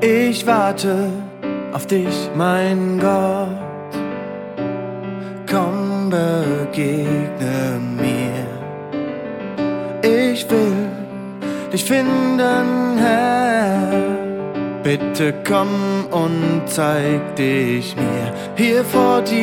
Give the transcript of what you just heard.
Ich warte auf dich, mein Gott. Komm, begegne mir. Ich will dich finden, Herr. Bitte komm und zeig dich mir hier vor dir.